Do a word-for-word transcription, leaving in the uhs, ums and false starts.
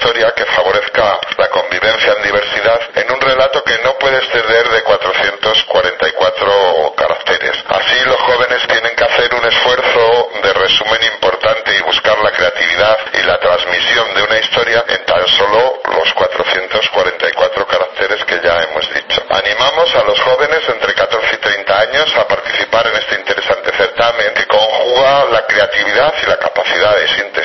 historia que favorezca la convivencia en diversidad en un relato que no puede exceder de cuatrocientos cuarenta y cuatro caracteres. Así, los jóvenes tienen que hacer un esfuerzo de resumen importante y buscar la creatividad y la transmisión de una historia en tan solo los cuatrocientos cuarenta y cuatro caracteres que ya hemos dicho. Animamos a los jóvenes entre catorce y treinta años a participar en este interesante certamen que conjuga la creatividad y la capacidad de síntesis.